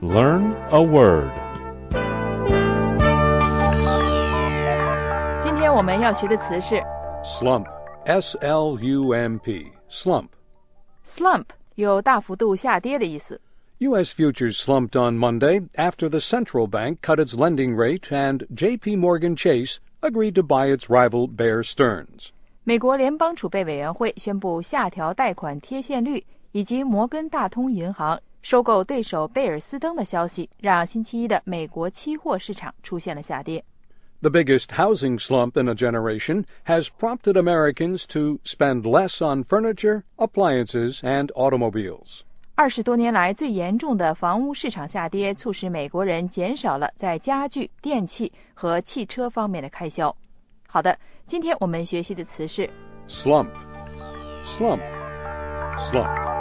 Learn a word. 今天我们要学的词是 Slump, S-L-U-M-P, slump. slump， 有大幅度下跌的意思。 U.S. futures slumped on Monday after the central bank cut its lending rate and J.P. Morgan Chase agreed to buy its rival Bear Stearns. 美国联邦储备委员会宣布下调贷款贴现率，以及摩根大通银行收购对手贝尔斯登的消息，让星期一的美国期货市场出现了下跌。 The biggest housing slump in a generation has prompted Americans to spend less on furniture, appliances, and automobiles. 20多年来最严重的房屋市场下跌，促使美国人减少了在家具、电器和汽车方面的开销。好的，今天我们学习的词是 Slump, slump, slump.